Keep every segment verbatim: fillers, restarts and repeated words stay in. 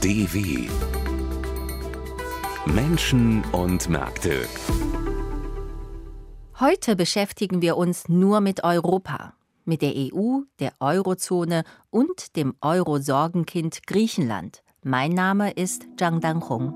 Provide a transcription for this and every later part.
D W Menschen und Märkte. Heute beschäftigen wir uns nur mit Europa, mit der E U, der Eurozone und dem Euro-Sorgenkind Griechenland. Mein Name ist Zhang Danhong.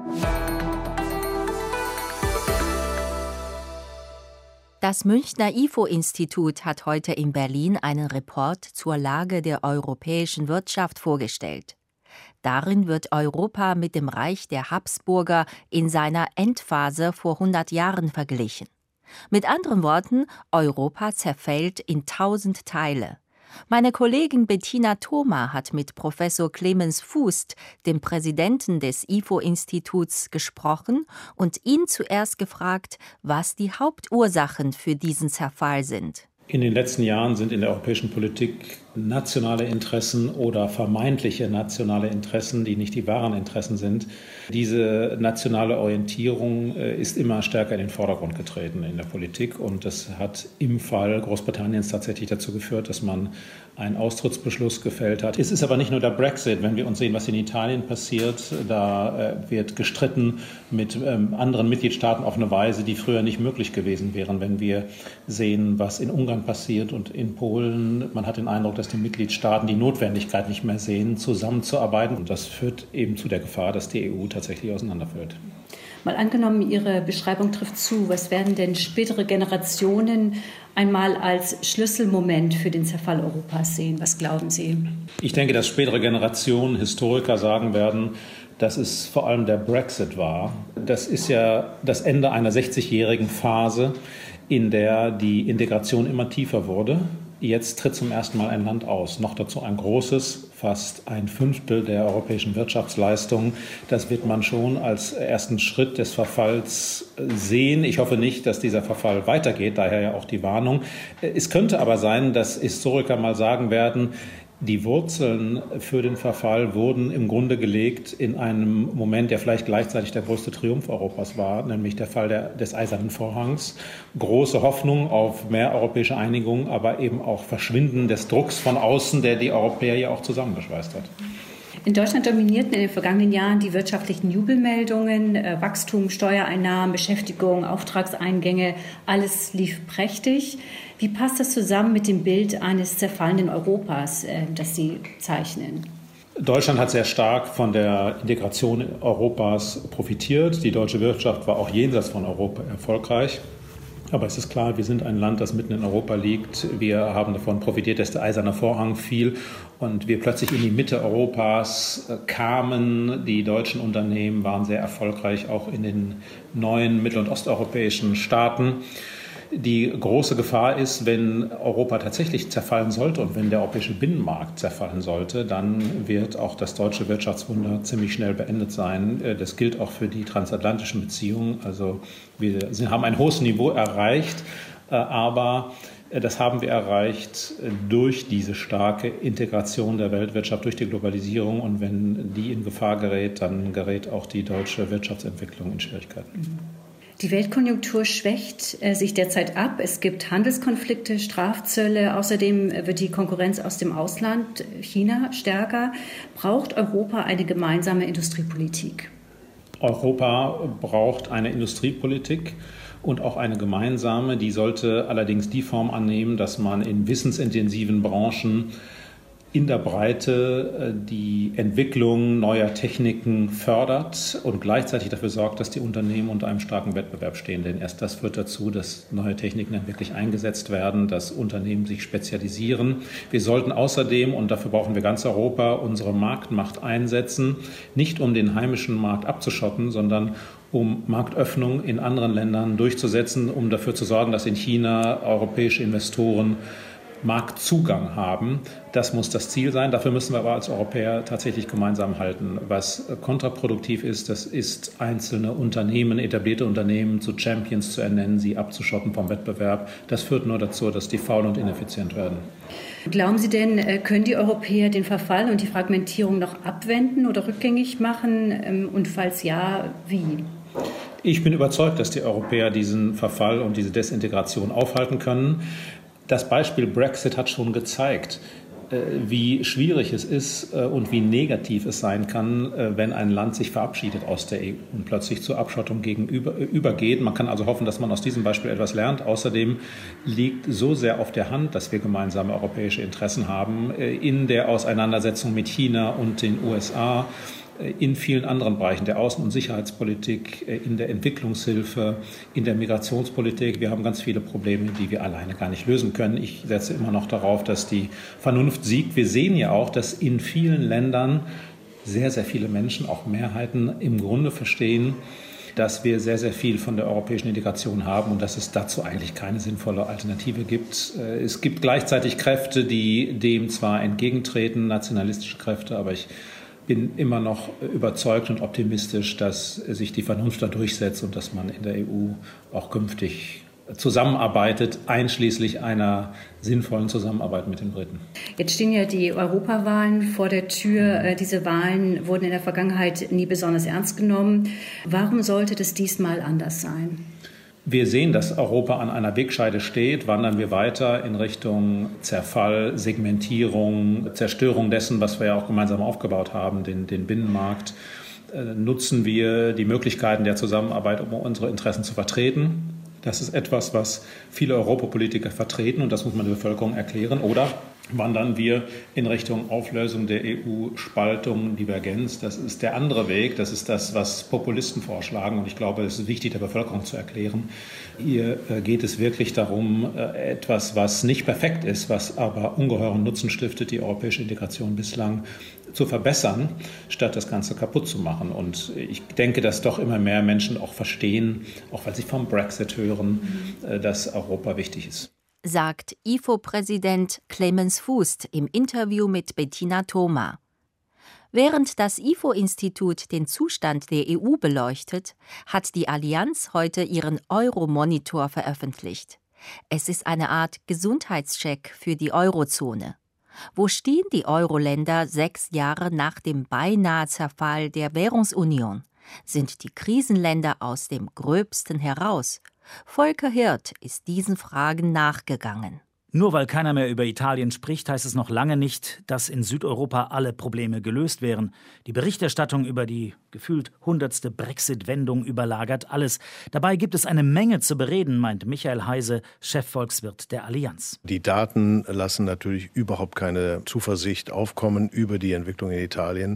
Das Münchner I F O-Institut hat heute in Berlin einen Report zur Lage der europäischen Wirtschaft vorgestellt. Darin wird Europa mit dem Reich der Habsburger in seiner Endphase vor hundert Jahren verglichen. Mit anderen Worten, Europa zerfällt in tausend Teile. Meine Kollegin Bettina Thoma hat mit Professor Clemens Fußt, dem Präsidenten des I F O-Instituts, gesprochen und ihn zuerst gefragt, was die Hauptursachen für diesen Zerfall sind. In den letzten Jahren sind in der europäischen Politik nationale Interessen oder vermeintliche nationale Interessen, die nicht die wahren Interessen sind. Diese nationale Orientierung ist immer stärker in den Vordergrund getreten in der Politik und das hat im Fall Großbritanniens tatsächlich dazu geführt, dass man einen Austrittsbeschluss gefällt hat. Es ist aber nicht nur der Brexit, wenn wir uns sehen, was in Italien passiert. Da wird gestritten mit anderen Mitgliedstaaten auf eine Weise, die früher nicht möglich gewesen wären. Wenn wir sehen, was in Ungarn passiert und in Polen, man hat den Eindruck, dass die Mitgliedstaaten die Notwendigkeit nicht mehr sehen, zusammenzuarbeiten. Und das führt eben zu der Gefahr, dass die E U tatsächlich auseinanderfällt. Mal angenommen, Ihre Beschreibung trifft zu. Was werden denn spätere Generationen einmal als Schlüsselmoment für den Zerfall Europas sehen? Was glauben Sie? Ich denke, dass spätere Generationen, Historiker sagen werden, dass es vor allem der Brexit war. Das ist ja das Ende einer sechzigjährigen Phase, in der die Integration immer tiefer wurde. Jetzt tritt zum ersten Mal ein Land aus, noch dazu ein großes, fast ein Fünftel der europäischen Wirtschaftsleistung. Das wird man schon als ersten Schritt des Verfalls sehen. Ich hoffe nicht, dass dieser Verfall weitergeht, daher ja auch die Warnung. Es könnte aber sein, dass Historiker mal sagen werden, die Wurzeln für den Verfall wurden im Grunde gelegt in einem Moment, der vielleicht gleichzeitig der größte Triumph Europas war, nämlich der Fall der, des Eisernen Vorhangs. Große Hoffnung auf mehr europäische Einigung, aber eben auch Verschwinden des Drucks von außen, der die Europäer ja auch zusammengeschweißt hat. In Deutschland dominierten in den vergangenen Jahren die wirtschaftlichen Jubelmeldungen, äh, Wachstum, Steuereinnahmen, Beschäftigung, Auftragseingänge, alles lief prächtig. Wie passt das zusammen mit dem Bild eines zerfallenden Europas, äh, das Sie zeichnen? Deutschland hat sehr stark von der Integration Europas profitiert. Die deutsche Wirtschaft war auch jenseits von Europa erfolgreich. Aber es ist klar, wir sind ein Land, das mitten in Europa liegt. Wir haben davon profitiert, dass der Eiserne Vorhang fiel und wir plötzlich in die Mitte Europas kamen. Die deutschen Unternehmen waren sehr erfolgreich, auch in den neuen mittel- und osteuropäischen Staaten. Die große Gefahr ist, wenn Europa tatsächlich zerfallen sollte und wenn der europäische Binnenmarkt zerfallen sollte, dann wird auch das deutsche Wirtschaftswunder ziemlich schnell beendet sein. Das gilt auch für die transatlantischen Beziehungen. Also wir haben ein hohes Niveau erreicht, aber das haben wir erreicht durch diese starke Integration der Weltwirtschaft, durch die Globalisierung. Und wenn die in Gefahr gerät, dann gerät auch die deutsche Wirtschaftsentwicklung in Schwierigkeiten. Die Weltkonjunktur schwächt äh, sich derzeit ab. Es gibt Handelskonflikte, Strafzölle. Außerdem wird die Konkurrenz aus dem Ausland, China, stärker. Braucht Europa eine gemeinsame Industriepolitik? Europa braucht eine Industriepolitik und auch eine gemeinsame. Die sollte allerdings die Form annehmen, dass man in wissensintensiven Branchen in der Breite die Entwicklung neuer Techniken fördert und gleichzeitig dafür sorgt, dass die Unternehmen unter einem starken Wettbewerb stehen. Denn erst das führt dazu, dass neue Techniken dann wirklich eingesetzt werden, dass Unternehmen sich spezialisieren. Wir sollten außerdem, und dafür brauchen wir ganz Europa, unsere Marktmacht einsetzen, nicht um den heimischen Markt abzuschotten, sondern um Marktöffnung in anderen Ländern durchzusetzen, um dafür zu sorgen, dass in China europäische Investoren Marktzugang haben. Das muss das Ziel sein. Dafür müssen wir aber als Europäer tatsächlich gemeinsam halten. Was kontraproduktiv ist, das ist, einzelne Unternehmen, etablierte Unternehmen zu Champions zu ernennen, sie abzuschotten vom Wettbewerb. Das führt nur dazu, dass die faul und ineffizient werden. Glauben Sie denn, können die Europäer den Verfall und die Fragmentierung noch abwenden oder rückgängig machen? Und falls ja, wie? Ich bin überzeugt, dass die Europäer diesen Verfall und diese Desintegration aufhalten können. Das Beispiel Brexit hat schon gezeigt, wie schwierig es ist und wie negativ es sein kann, wenn ein Land sich verabschiedet aus der E U und plötzlich zur Abschottung gegenüber übergeht. Man kann also hoffen, dass man aus diesem Beispiel etwas lernt. Außerdem liegt so sehr auf der Hand, dass wir gemeinsame europäische Interessen haben in der Auseinandersetzung mit China und den U S A, in vielen anderen Bereichen der Außen- und Sicherheitspolitik, in der Entwicklungshilfe, in der Migrationspolitik. Wir haben ganz viele Probleme, die wir alleine gar nicht lösen können. Ich setze immer noch darauf, dass die Vernunft siegt. Wir sehen ja auch, dass in vielen Ländern sehr, sehr viele Menschen, auch Mehrheiten, im Grunde verstehen, dass wir sehr, sehr viel von der europäischen Integration haben und dass es dazu eigentlich keine sinnvolle Alternative gibt. Es gibt gleichzeitig Kräfte, die dem zwar entgegentreten, nationalistische Kräfte, aber ich bin immer noch überzeugt und optimistisch, dass sich die Vernunft da durchsetzt und dass man in der E U auch künftig zusammenarbeitet, einschließlich einer sinnvollen Zusammenarbeit mit den Briten. Jetzt stehen ja die Europawahlen vor der Tür. Diese Wahlen wurden in der Vergangenheit nie besonders ernst genommen. Warum sollte das diesmal anders sein? Wir sehen, dass Europa an einer Wegscheide steht. Wandern wir weiter in Richtung Zerfall, Segmentierung, Zerstörung dessen, was wir ja auch gemeinsam aufgebaut haben, den, den Binnenmarkt. Äh, nutzen wir die Möglichkeiten der Zusammenarbeit, um unsere Interessen zu vertreten? Das ist etwas, was viele Europapolitiker vertreten und das muss man der Bevölkerung erklären. Oder wandern wir in Richtung Auflösung der E U, Spaltung, Divergenz. Das ist der andere Weg. Das ist das, was Populisten vorschlagen. Und ich glaube, es ist wichtig, der Bevölkerung zu erklären. Hier geht es wirklich darum, etwas, was nicht perfekt ist, was aber ungeheuren Nutzen stiftet, die europäische Integration bislang zu verbessern, statt das Ganze kaputt zu machen. Und ich denke, dass doch immer mehr Menschen auch verstehen, auch weil sie vom Brexit hören, dass Europa wichtig ist. Sagt I F O-Präsident Clemens Fuest im Interview mit Bettina Thoma. Während das I F O-Institut den Zustand der E U beleuchtet, hat die Allianz heute ihren Euro-Monitor veröffentlicht. Es ist eine Art Gesundheitscheck für die Eurozone. Wo stehen die Euro-Länder sechs Jahre nach dem beinahe Zerfall der Währungsunion? Sind die Krisenländer aus dem Gröbsten heraus? Volker Hirt ist diesen Fragen nachgegangen. Nur weil keiner mehr über Italien spricht, heißt es noch lange nicht, dass in Südeuropa alle Probleme gelöst wären. Die Berichterstattung über die gefühlt hundertste Brexit-Wendung überlagert alles. Dabei gibt es eine Menge zu bereden, meint Michael Heise, Chefvolkswirt der Allianz. Die Daten lassen natürlich überhaupt keine Zuversicht aufkommen über die Entwicklung in Italien.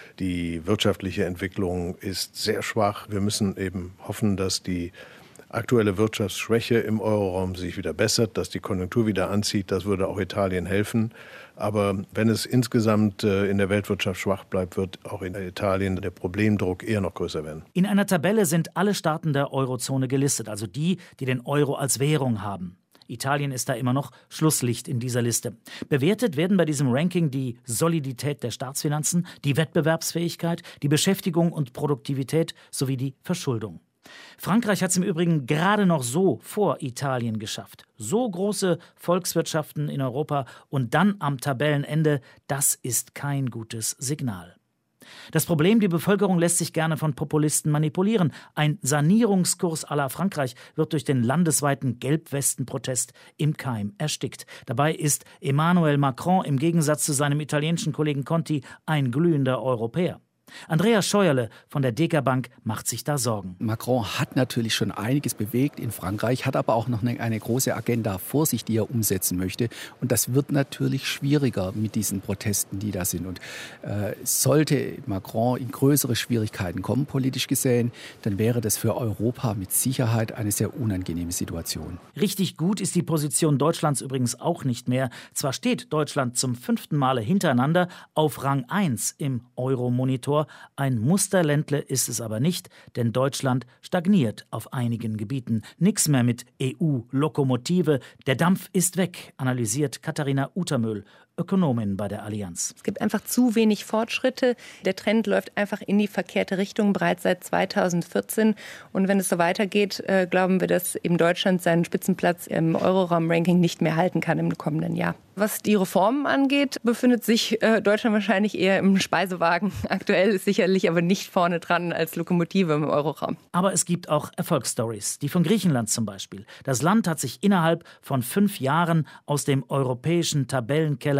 Die wirtschaftliche Entwicklung ist sehr schwach. Wir müssen eben hoffen, dass die aktuelle Wirtschaftsschwäche im Euroraum sich wieder bessert, dass die Konjunktur wieder anzieht. Das würde auch Italien helfen. Aber wenn es insgesamt in der Weltwirtschaft schwach bleibt, wird auch in Italien der Problemdruck eher noch größer werden. In einer Tabelle sind alle Staaten der Eurozone gelistet, also die, die den Euro als Währung haben. Italien ist da immer noch Schlusslicht in dieser Liste. Bewertet werden bei diesem Ranking die Solidität der Staatsfinanzen, die Wettbewerbsfähigkeit, die Beschäftigung und Produktivität sowie die Verschuldung. Frankreich hat es im Übrigen gerade noch so vor Italien geschafft. So große Volkswirtschaften in Europa und dann am Tabellenende, das ist kein gutes Signal. Das Problem, die Bevölkerung lässt sich gerne von Populisten manipulieren. Ein Sanierungskurs à la Frankreich wird durch den landesweiten Gelbwesten-Protest im Keim erstickt. Dabei ist Emmanuel Macron im Gegensatz zu seinem italienischen Kollegen Conti ein glühender Europäer. Andreas Scheuerle von der Deka Bank macht sich da Sorgen. Macron hat natürlich schon einiges bewegt in Frankreich, hat aber auch noch eine, eine große Agenda vor sich, die er umsetzen möchte. Und das wird natürlich schwieriger mit diesen Protesten, die da sind. Und äh, sollte Macron in größere Schwierigkeiten kommen, politisch gesehen, dann wäre das für Europa mit Sicherheit eine sehr unangenehme Situation. Richtig gut ist die Position Deutschlands übrigens auch nicht mehr. Zwar steht Deutschland zum fünften Male hintereinander auf Rang eins im Euro-Monitor. Ein Musterländle ist es aber nicht, denn Deutschland stagniert auf einigen Gebieten. Nix mehr mit E U-Lokomotive. Der Dampf ist weg, analysiert Katharina Utermöhl, Ökonomin bei der Allianz. Es gibt einfach zu wenig Fortschritte. Der Trend läuft einfach in die verkehrte Richtung bereits seit zweitausendvierzehn. Und wenn es so weitergeht, äh, glauben wir, dass eben Deutschland seinen Spitzenplatz im Euroraum-Ranking nicht mehr halten kann im kommenden Jahr. Was die Reformen angeht, befindet sich äh, Deutschland wahrscheinlich eher im Speisewagen. Aktuell ist sicherlich aber nicht vorne dran als Lokomotive im Euroraum. Aber es gibt auch Erfolgsstories, die von Griechenland zum Beispiel. Das Land hat sich innerhalb von fünf Jahren aus dem europäischen Tabellenkeller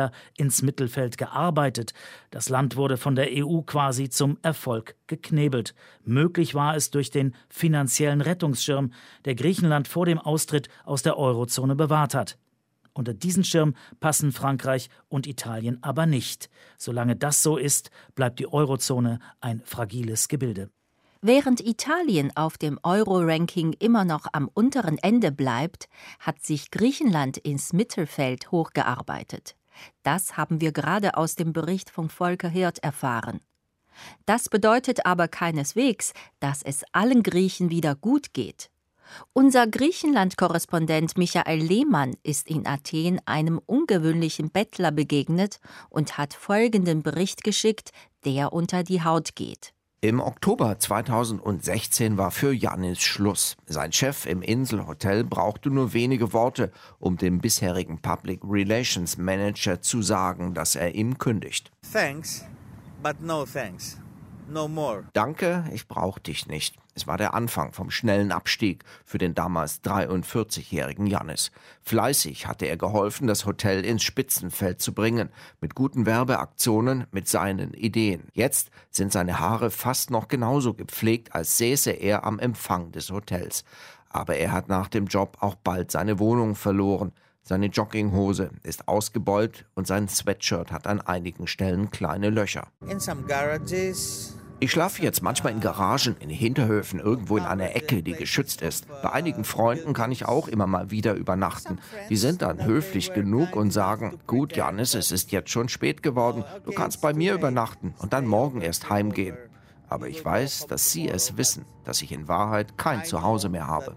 weiter ins Mittelfeld gearbeitet. Das Land wurde von der E U quasi zum Erfolg geknebelt. Möglich war es durch den finanziellen Rettungsschirm, der Griechenland vor dem Austritt aus der Eurozone bewahrt hat. Unter diesen Schirm passen Frankreich und Italien aber nicht. Solange das so ist, bleibt die Eurozone ein fragiles Gebilde. Während Italien auf dem Euro-Ranking immer noch am unteren Ende bleibt, hat sich Griechenland ins Mittelfeld hochgearbeitet. Das haben wir gerade aus dem Bericht von Volker Hirt erfahren. Das bedeutet aber keineswegs, dass es allen Griechen wieder gut geht. Unser Griechenland-Korrespondent Michael Lehmann ist in Athen einem ungewöhnlichen Bettler begegnet und hat folgenden Bericht geschickt, der unter die Haut geht. Im Oktober zweitausendsechzehn war für Yannis Schluss. Sein Chef im Inselhotel brauchte nur wenige Worte, um dem bisherigen Public Relations Manager zu sagen, dass er ihm kündigt. Thanks, but no thanks. No more. Danke, ich brauche dich nicht. Es war der Anfang vom schnellen Abstieg für den damals dreiundvierzigjährigen Yannis. Fleißig hatte er geholfen, das Hotel ins Spitzenfeld zu bringen, mit guten Werbeaktionen, mit seinen Ideen. Jetzt sind seine Haare fast noch genauso gepflegt, als säße er am Empfang des Hotels. Aber er hat nach dem Job auch bald seine Wohnung verloren. Seine Jogginghose ist ausgebeult und sein Sweatshirt hat an einigen Stellen kleine Löcher. In some garages. Ich schlafe jetzt manchmal in Garagen, in Hinterhöfen, irgendwo in einer Ecke, die geschützt ist. Bei einigen Freunden kann ich auch immer mal wieder übernachten. Die sind dann höflich genug und sagen, gut, Yannis, es ist jetzt schon spät geworden, du kannst bei mir übernachten und dann morgen erst heimgehen. Aber ich weiß, dass sie es wissen, dass ich in Wahrheit kein Zuhause mehr habe.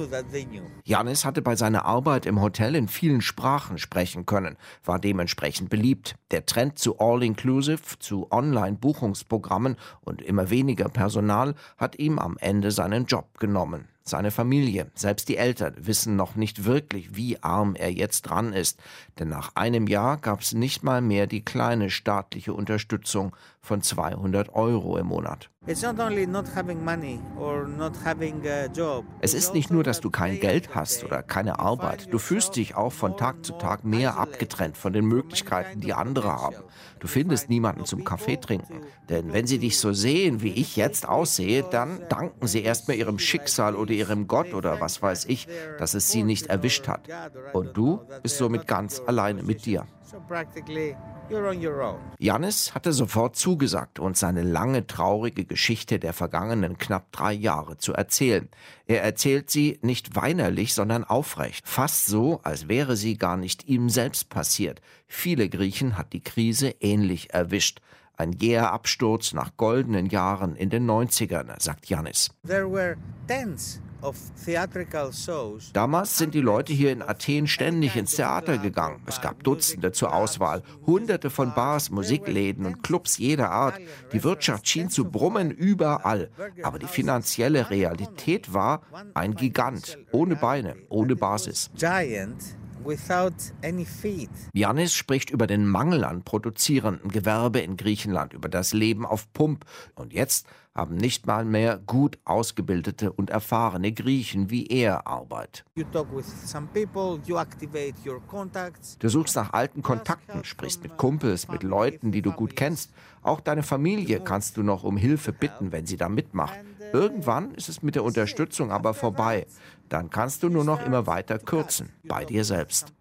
Yannis hatte bei seiner Arbeit im Hotel in vielen Sprachen sprechen können, war dementsprechend beliebt. Der Trend zu All-Inclusive, zu Online-Buchungsprogrammen und immer weniger Personal hat ihm am Ende seinen Job genommen. Seine Familie, selbst die Eltern, wissen noch nicht wirklich, wie arm er jetzt dran ist. Denn nach einem Jahr gab es nicht mal mehr die kleine staatliche Unterstützung von zweihundert Euro im Monat. Es ist nicht nur, dass du kein Geld hast oder keine Arbeit. Du fühlst dich auch von Tag zu Tag mehr abgetrennt von den Möglichkeiten, die andere haben. Du findest niemanden zum Kaffee trinken. Denn wenn sie dich so sehen, wie ich jetzt aussehe, dann danken sie erstmal ihrem Schicksal oder ihrem Gott oder was weiß ich, dass es sie nicht erwischt hat. Und du bist somit ganz alleine mit dir. Yannis hatte sofort zugesagt, uns seine lange, traurige Geschichte der vergangenen knapp drei Jahre zu erzählen. Er erzählt sie nicht weinerlich, sondern aufrecht. Fast so, als wäre sie gar nicht ihm selbst passiert. Viele Griechen hat die Krise ähnlich erwischt. Ein jäher Absturz nach goldenen Jahren in den neunzigern, sagt Yannis. There were tens of theatrical shows. Damals sind die Leute hier in Athen ständig ins Theater gegangen. Es gab Dutzende zur Auswahl, hunderte von Bars, Musikläden und Clubs jeder Art. Die Wirtschaft schien zu brummen überall. Aber die finanzielle Realität war ein Gigant, ohne Beine, ohne Basis. Giant. Without any feet. Yannis spricht über den Mangel an produzierendem Gewerbe in Griechenland, über das Leben auf Pump. Und jetzt haben nicht mal mehr gut ausgebildete und erfahrene Griechen wie er Arbeit. You talk with some people, you activate your contacts. Du suchst nach alten Kontakten, sprichst mit Kumpels, mit Leuten, die du gut kennst. Auch deine Familie kannst du noch um Hilfe bitten, wenn sie da mitmacht. Irgendwann ist es mit der Unterstützung aber vorbei. Dann kannst du nur noch immer weiter kürzen, bei dir selbst.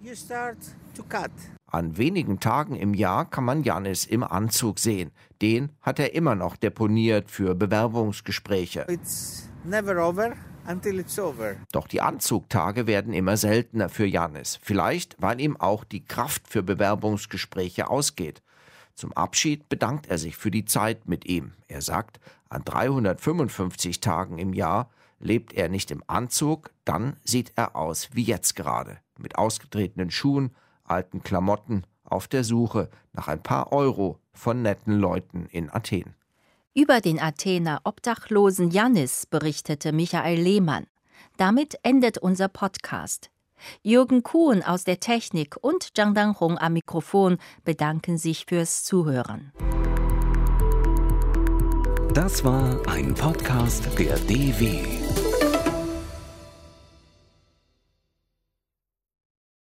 An wenigen Tagen im Jahr kann man Yannis im Anzug sehen. Den hat er immer noch deponiert für Bewerbungsgespräche. It's never over until it's over. Doch die Anzugtage werden immer seltener für Yannis. Vielleicht, weil ihm auch die Kraft für Bewerbungsgespräche ausgeht. Zum Abschied bedankt er sich für die Zeit mit ihm. Er sagt, an dreihundertfünfundfünfzig Tagen im Jahr lebt er nicht im Anzug, dann sieht er aus wie jetzt gerade, mit ausgetretenen Schuhen, alten Klamotten, auf der Suche nach ein paar Euro von netten Leuten in Athen. Über den Athener Obdachlosen Yannis berichtete Michael Lehmann. Damit endet unser Podcast. Jürgen Kuhn aus der Technik und Zhang Danhong am Mikrofon bedanken sich fürs Zuhören. Das war ein Podcast der D W.